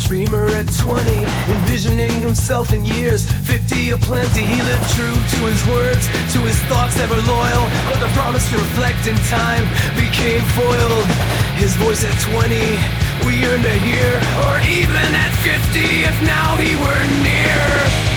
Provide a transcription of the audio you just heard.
dreamer at 20, envisioning himself in years 50 aplenty. He lived true to his words, to his thoughts ever loyal, but the promise to reflect in time became foiled. His voice at 20 we yearn to hear, or even at 50 if now he were near.